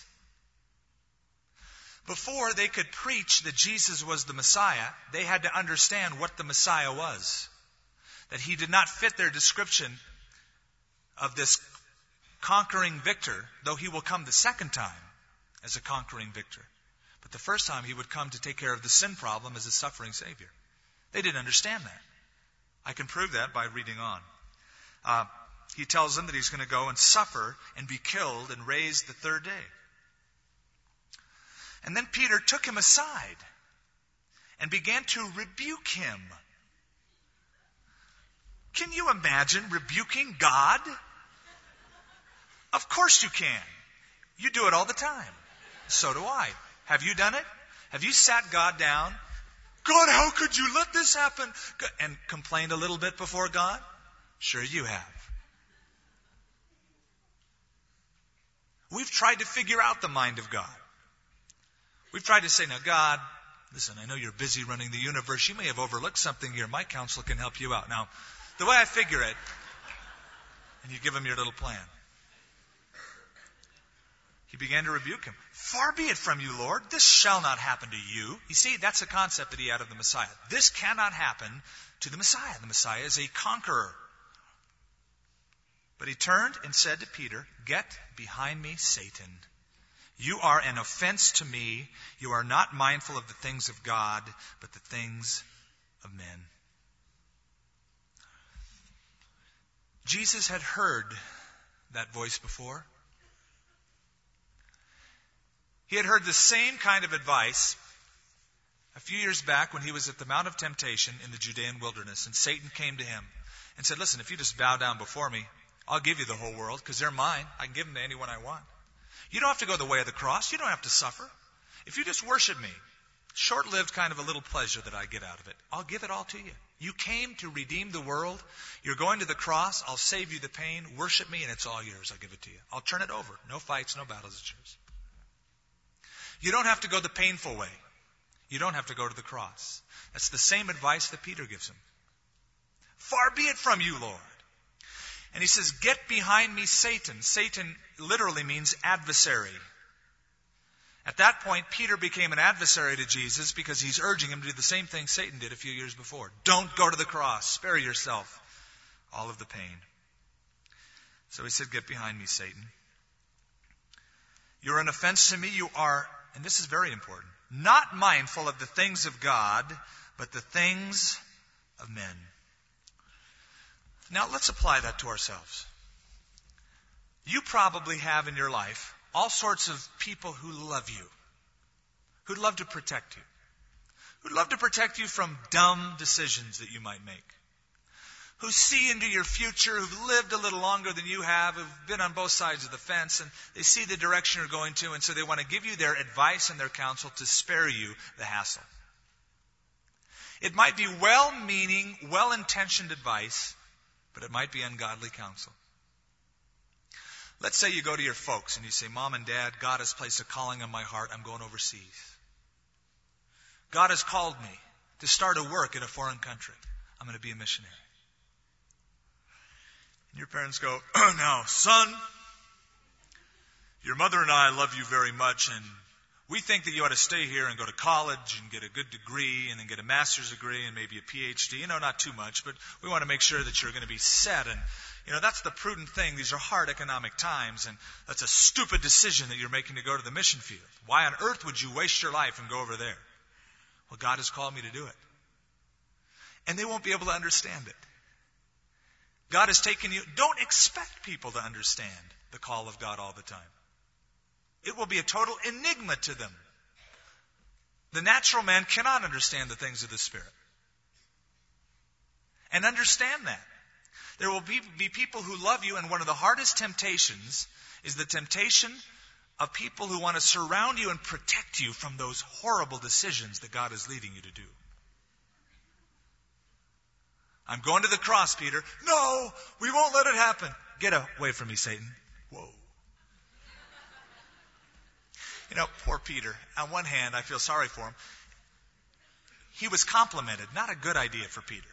Before they could preach that Jesus was the Messiah, they had to understand what the Messiah was. That he did not fit their description of this conquering victor, though he will come the second time as a conquering victor. But the first time he would come to take care of the sin problem as a suffering Savior. They didn't understand that. I can prove that by reading on. Uh, he tells them that he's going to go and suffer and be killed and raised the third day. And then Peter took him aside and began to rebuke him. Can you imagine rebuking God? Of course you can. You do it all the time. So do I. Have you done it? Have you sat God down? God, how could you let this happen? And complained a little bit before God? Sure you have. We've tried to figure out the mind of God. We've tried to say, now God, listen, I know you're busy running the universe. You may have overlooked something here. My counsel can help you out. Now, the way I figure it, and you give him your little plan. He began to rebuke him. Far be it from you, Lord. This shall not happen to you. You see, that's a concept that he had of the Messiah. This cannot happen to the Messiah. The Messiah is a conqueror. But he turned and said to Peter, get behind me, Satan. You are an offense to me. You are not mindful of the things of God, but the things of men. Jesus had heard that voice before. He had heard the same kind of advice a few years back when he was at the Mount of Temptation in the Judean wilderness, and Satan came to him and said, listen, if you just bow down before me, I'll give you the whole world because they're mine. I can give them to anyone I want. You don't have to go the way of the cross. You don't have to suffer. If you just worship me, short-lived kind of a little pleasure that I get out of it, I'll give it all to you. You came to redeem the world. You're going to the cross. I'll save you the pain. Worship me, and it's all yours. I'll give it to you. I'll turn it over. No fights, no battles. It's yours. You don't have to go the painful way. You don't have to go to the cross. That's the same advice that Peter gives him. Far be it from you, Lord. And he says, get behind me, Satan. Satan literally means adversary. At that point, Peter became an adversary to Jesus because he's urging him to do the same thing Satan did a few years before. Don't go to the cross. Spare yourself all of the pain. So he said, get behind me, Satan. You're an offense to me. You are, and this is very important, not mindful of the things of God, but the things of men. Now, let's apply that to ourselves. You probably have in your life all sorts of people who love you, who'd love to protect you, who'd love to protect you from dumb decisions that you might make, who see into your future, who've lived a little longer than you have, who've been on both sides of the fence, and they see the direction you're going to, and so they want to give you their advice and their counsel to spare you the hassle. It might be well-meaning, well-intentioned advice, but it might be ungodly counsel. Let's say you go to your folks and you say, Mom and Dad, God has placed a calling on my heart. I'm going overseas. God has called me to start a work in a foreign country. I'm going to be a missionary. And your parents go, oh, now, son, your mother and I love you very much, and we think that you ought to stay here and go to college and get a good degree and then get a master's degree and maybe a P H D. You know, not too much, but we want to make sure that you're going to be set. And, you know, that's the prudent thing. These are hard economic times, and that's a stupid decision that you're making to go to the mission field. Why on earth would you waste your life and go over there? Well, God has called me to do it. And they won't be able to understand it. God has taken you. Don't expect people to understand the call of God all the time. It will be a total enigma to them. The natural man cannot understand the things of the Spirit. And understand that. There will be, be people who love you, and one of the hardest temptations is the temptation of people who want to surround you and protect you from those horrible decisions that God is leading you to do. I'm going to the cross, Peter. No, we won't let it happen. Get away from me, Satan. Whoa. You know, poor Peter. On one hand, I feel sorry for him. He was complimented. Not a good idea for Peter.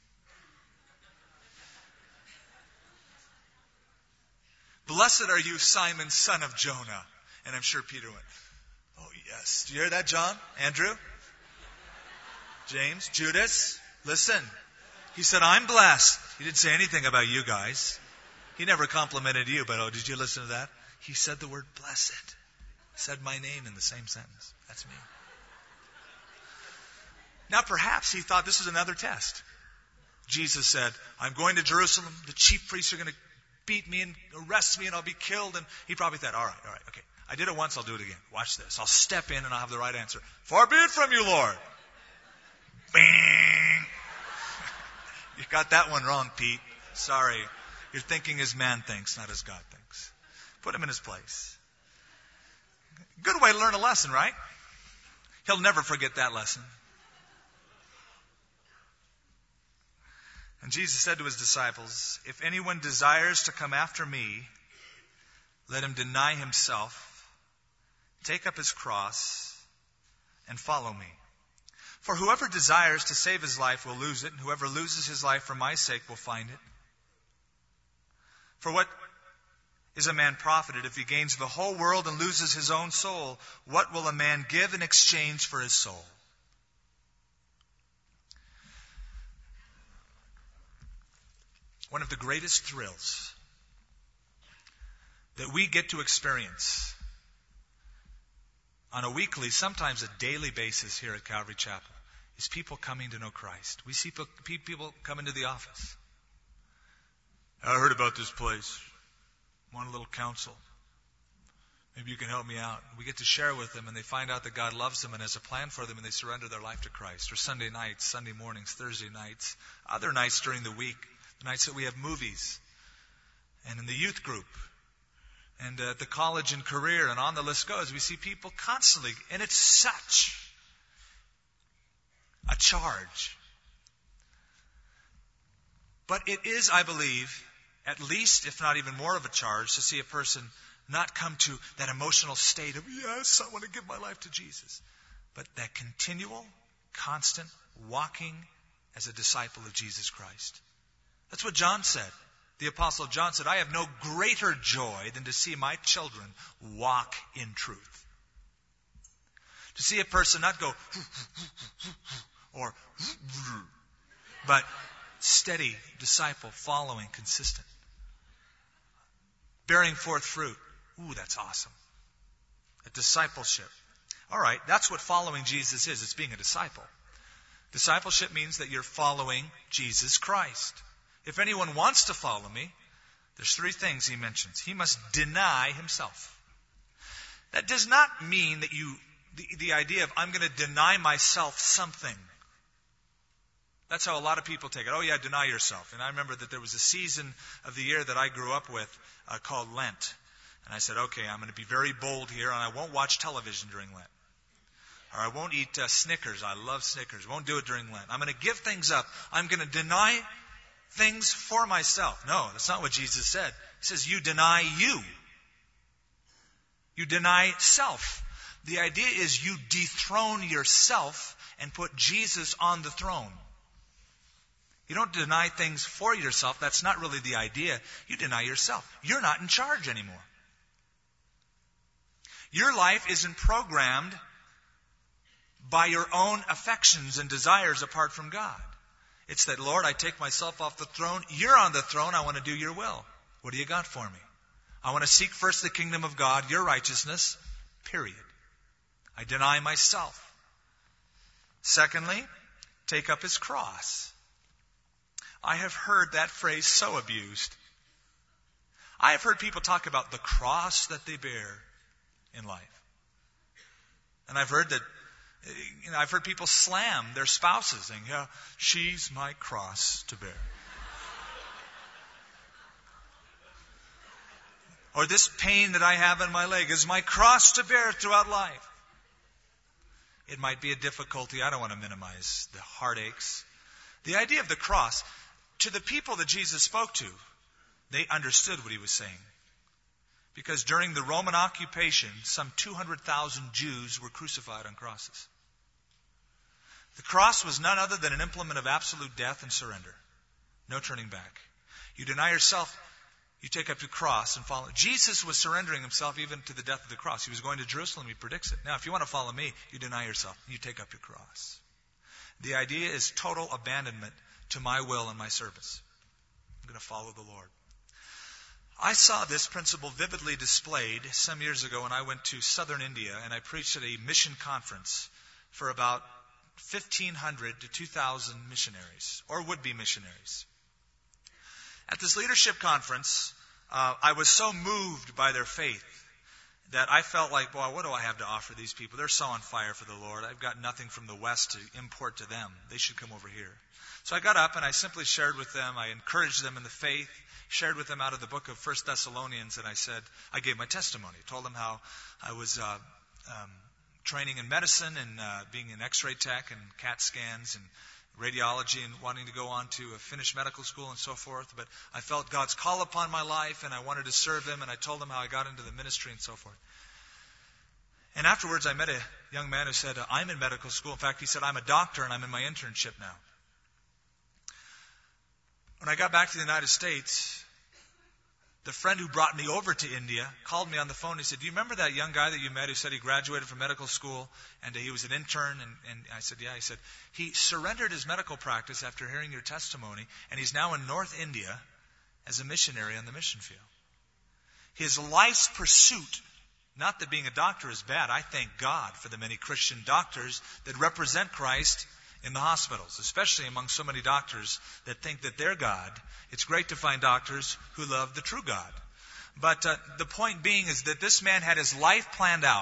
Blessed are you, Simon, son of Jonah. And I'm sure Peter went, oh, yes. Do you hear that, John? Andrew? James? Judas? Listen. He said, I'm blessed. He didn't say anything about you guys. He never complimented you, but oh, did you listen to that? He said the word blessed. He said my name in the same sentence. That's me. Now, perhaps he thought this was another test. Jesus said, I'm going to Jerusalem. The chief priests are going to beat me and arrest me and I'll be killed. And he probably thought, all right, all right, okay. I did it once, I'll do it again. Watch this. I'll step in and I'll have the right answer. Far be it from you, Lord. Bing. You got that one wrong, Pete. Sorry. You're thinking as man thinks, not as God thinks. Put him in his place. Good way to learn a lesson, right? He'll never forget that lesson. And Jesus said to his disciples, if anyone desires to come after me, let him deny himself, take up his cross, and follow me. For whoever desires to save his life will lose it, and whoever loses his life for my sake will find it. For what is a man profited if he gains the whole world and loses his own soul? What will a man give in exchange for his soul? One of the greatest thrills that we get to experience on a weekly, sometimes a daily basis here at Calvary Chapel is people coming to know Christ. We see people come into the office. I heard about this place. Want a little counsel. Maybe you can help me out. We get to share with them, and they find out that God loves them and has a plan for them, and they surrender their life to Christ. Or Sunday nights, Sunday mornings, Thursday nights, other nights during the week, the nights that we have movies, and in the youth group, and at the college and career, and on the list goes. We see people constantly, and it's such a charge. But it is, I believe, at least, if not even more of a charge, to see a person not come to that emotional state of, yes, I want to give my life to Jesus. But that continual, constant walking as a disciple of Jesus Christ. That's what John said. The Apostle John said, I have no greater joy than to see my children walk in truth. To see a person not go, or, but steady, disciple, following, consistent. Bearing forth fruit. Ooh, that's awesome. A discipleship. All right, that's what following Jesus is. It's being a disciple. Discipleship means that you're following Jesus Christ. If anyone wants to follow me, there's three things he mentions. He must deny himself. That does not mean that you, the, the idea of I'm going to deny myself something. That's how a lot of people take it. Oh yeah, deny yourself. And I remember that there was a season of the year that I grew up with uh, called Lent. And I said, okay, I'm going to be very bold here and I won't watch television during Lent. Or I won't eat uh, Snickers. I love Snickers. Won't do it during Lent. I'm going to give things up. I'm going to deny things for myself. No, that's not what Jesus said. He says, you deny you. You deny self. The idea is you dethrone yourself and put Jesus on the throne. You don't deny things for yourself. That's not really the idea. You deny yourself. You're not in charge anymore. Your life isn't programmed by your own affections and desires apart from God. It's that, Lord, I take myself off the throne. You're on the throne. I want to do your will. What do you got for me? I want to seek first the kingdom of God, your righteousness, period. I deny myself. Secondly, take up his cross. I have heard that phrase so abused. I have heard people talk about the cross that they bear in life. And I've heard that, you know, I've heard people slam their spouses saying, yeah, she's my cross to bear. Or this pain that I have in my leg is my cross to bear throughout life. It might be a difficulty. I don't want to minimize the heartaches. The idea of the cross, to the people that Jesus spoke to, they understood what he was saying. Because during the Roman occupation, some two hundred thousand Jews were crucified on crosses. The cross was none other than an implement of absolute death and surrender. No turning back. You deny yourself, you take up your cross and follow. Jesus was surrendering himself even to the death of the cross. He was going to Jerusalem, he predicts it. Now, if you want to follow me, you deny yourself, you take up your cross. The idea is total abandonment to my will and my service. I'm going to follow the Lord. I saw this principle vividly displayed some years ago when I went to southern India and I preached at a mission conference for about fifteen hundred to two thousand missionaries, or would-be missionaries. At this leadership conference, uh, I was so moved by their faith that I felt like, boy, what do I have to offer these people? They're so on fire for the Lord. I've got nothing from the West to import to them. They should come over here. So I got up and I simply shared with them. I encouraged them in the faith, shared with them out of the book of First Thessalonians, and I said, I gave my testimony. Told them how I was uh, um, training in medicine and uh, being an X-ray tech and CAT scans and radiology and wanting to go on to a Finnish medical school and so forth. But I felt God's call upon my life and I wanted to serve him, and I told them how I got into the ministry and so forth. And afterwards I met a young man who said, I'm in medical school. In fact, he said, I'm a doctor and I'm in my internship now. When I got back to the United States, the friend who brought me over to India called me on the phone. He said, do you remember that young guy that you met who said he graduated from medical school and he was an intern? And, and I said, yeah. He said, he surrendered his medical practice after hearing your testimony, and he's now in North India as a missionary on the mission field. His life's pursuit, not that being a doctor is bad. I thank God for the many Christian doctors that represent Christ in the hospitals, especially among so many doctors that think that they're God. It's great to find doctors who love the true God. But uh, the point being is that this man had his life planned out.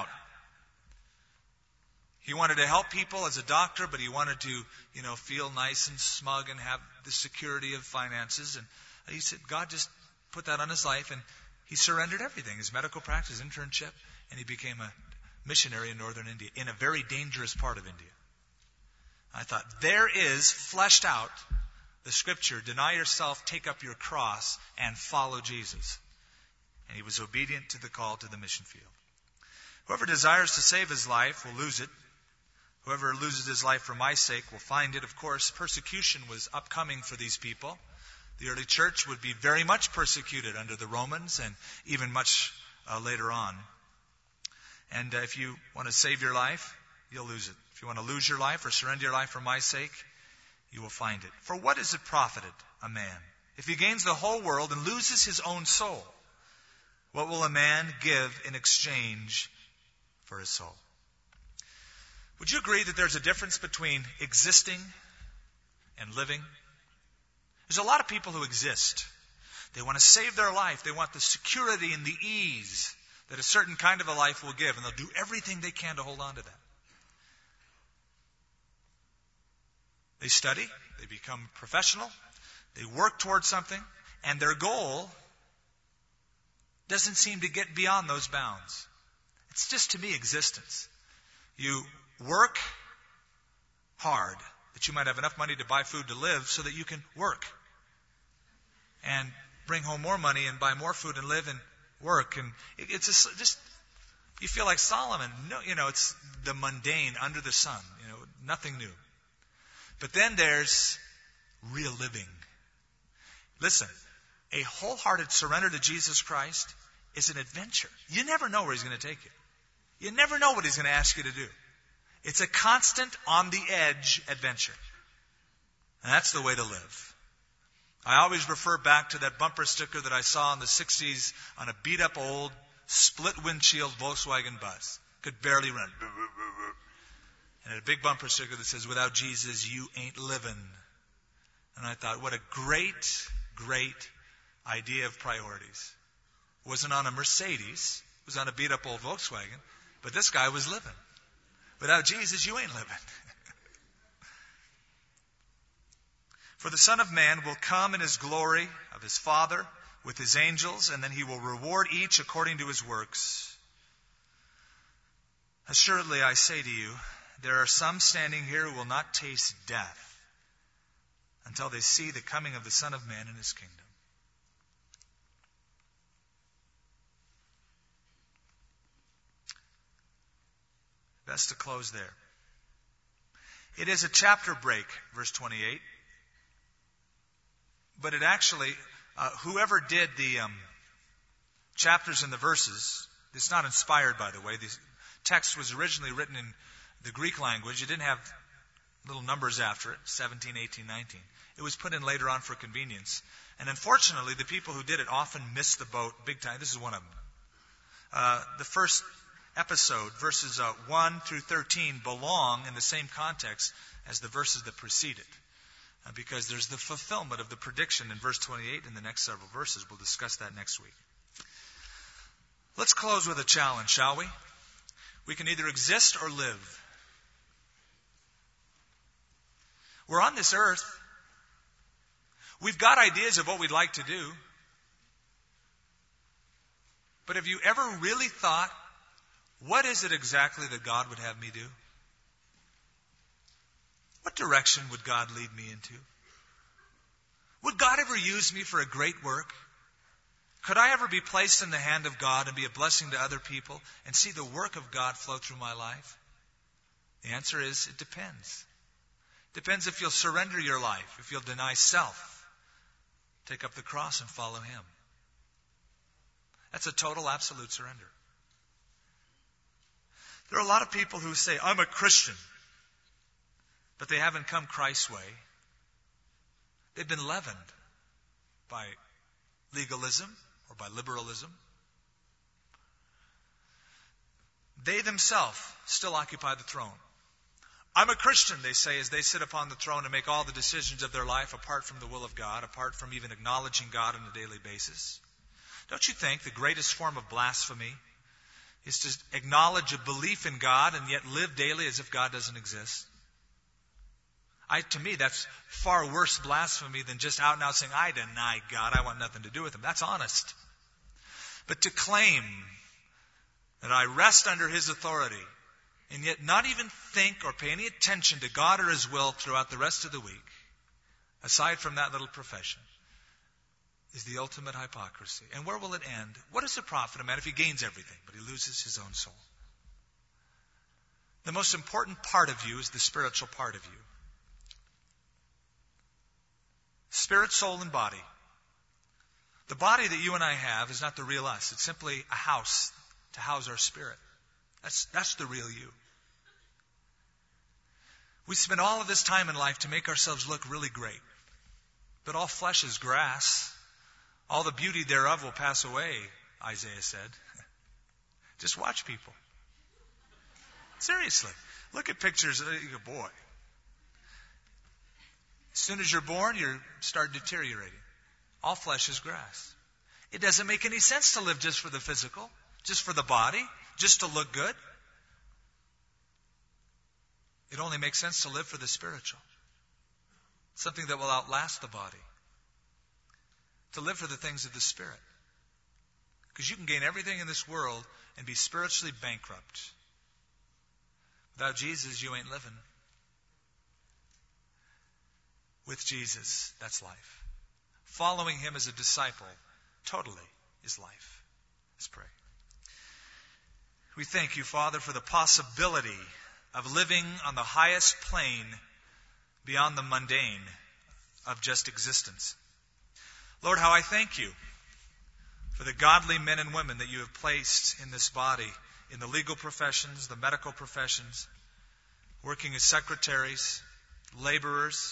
He wanted to help people as a doctor, but he wanted to, you know, feel nice and smug and have the security of finances. And he said, God just put that on his life, and he surrendered everything, his medical practice, internship, and he became a missionary in northern India, in a very dangerous part of India. I thought, there is fleshed out the scripture, deny yourself, take up your cross, and follow Jesus. And he was obedient to the call to the mission field. Whoever desires to save his life will lose it. Whoever loses his life for my sake will find it. Of course, persecution was upcoming for these people. The early church would be very much persecuted under the Romans and even much uh, later on. And uh, if you want to save your life, you'll lose it. If you want to lose your life or surrender your life for my sake, you will find it. For what is it profited a man if he gains the whole world and loses his own soul? What will a man give in exchange for his soul? Would you agree that there's a difference between existing and living? There's a lot of people who exist. They want to save their life. They want the security and the ease that a certain kind of a life will give, and they'll do everything they can to hold on to that. They study, they become professional, they work towards something, and their goal doesn't seem to get beyond those bounds. It's just, to me, existence. You work hard, that you might have enough money to buy food to live so that you can work and bring home more money and buy more food and live and work. And it, it's just, just, you feel like Solomon. No, you know, it's the mundane under the sun, you know, nothing new. But then there's real living. Listen, a wholehearted surrender to Jesus Christ is an adventure. You never know where He's going to take you. You never know what He's going to ask you to do. It's a constant, on the edge adventure. And that's the way to live. I always refer back to that bumper sticker that I saw in the sixties on a beat-up old split windshield Volkswagen bus. Could barely run. And a big bumper sticker that says, "Without Jesus, you ain't living." And I thought, what a great, great idea of priorities. It wasn't on a Mercedes. It was on a beat-up old Volkswagen. But this guy was living. Without Jesus, you ain't living. For the Son of Man will come in His glory of His Father with His angels, and then He will reward each according to his works. Assuredly, I say to you, there are some standing here who will not taste death until they see the coming of the Son of Man in His kingdom. Best to close there. It is a chapter break, verse twenty-eight. But it actually, uh, whoever did the um, chapters and the verses, it's not inspired, by the way. The text was originally written in the Greek language. It didn't have little numbers after it, seventeen, eighteen, nineteen. It was put in later on for convenience. And unfortunately, the people who did it often missed the boat big time. This is one of them. Uh, the first episode, verses uh, one through thirteen, belong in the same context as the verses that precede it. Uh, because there's the fulfillment of the prediction in verse twenty-eight in the next several verses. We'll discuss that next week. Let's close with a challenge, shall we? We can either exist or live. We're on this earth. We've got ideas of what we'd like to do. But have you ever really thought, what is it exactly that God would have me do? What direction would God lead me into? Would God ever use me for a great work? Could I ever be placed in the hand of God and be a blessing to other people and see the work of God flow through my life? The answer is, it depends. It depends if you'll surrender your life, if you'll deny self, take up the cross and follow Him. That's a total, absolute surrender. There are a lot of people who say, I'm a Christian, but they haven't come Christ's way. They've been leavened by legalism or by liberalism. They themselves still occupy the throne. I'm a Christian, they say, as they sit upon the throne and make all the decisions of their life apart from the will of God, apart from even acknowledging God on a daily basis. Don't you think the greatest form of blasphemy is to acknowledge a belief in God and yet live daily as if God doesn't exist? I, to me, that's far worse blasphemy than just out and out saying, I deny God, I want nothing to do with Him. That's honest. But to claim that I rest under His authority and yet not even think or pay any attention to God or His will throughout the rest of the week, aside from that little profession, is the ultimate hypocrisy. And where will it end? What does it profit a man if he gains everything, but he loses his own soul? The most important part of you is the spiritual part of you. Spirit, soul, and body. The body that you and I have is not the real us. It's simply a house to house our spirit. That's, that's the real you. We spend all of this time in life to make ourselves look really great. But all flesh is grass. All the beauty thereof will pass away, Isaiah said. Just watch people. Seriously. Look at pictures. You go, boy. As soon as you're born, you start deteriorating. All flesh is grass. It doesn't make any sense to live just for the physical, just for the body, just to look good. It only makes sense to live for the spiritual. Something that will outlast the body. To live for the things of the Spirit. Because you can gain everything in this world and be spiritually bankrupt. Without Jesus, you ain't living. With Jesus, that's life. Following him as a disciple, totally, is life. Let's pray. We thank you, Father, for the possibility of living on the highest plane beyond the mundane of just existence. Lord, how I thank you for the godly men and women that you have placed in this body, in the legal professions, the medical professions, working as secretaries, laborers,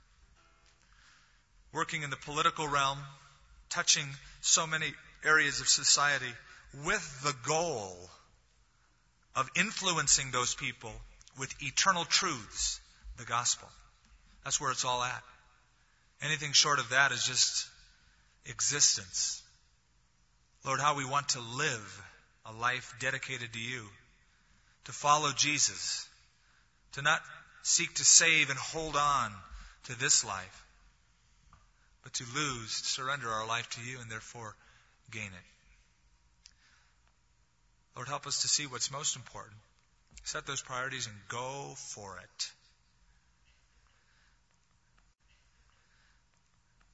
working in the political realm, touching so many areas of society with the goal of influencing those people with eternal truths, the gospel. That's where it's all at. Anything short of that is just existence. Lord, how we want to live a life dedicated to you, to follow Jesus, to not seek to save and hold on to this life, but to lose, surrender our life to you, and therefore gain it. Lord, help us to see what's most important. Set those priorities and go for it.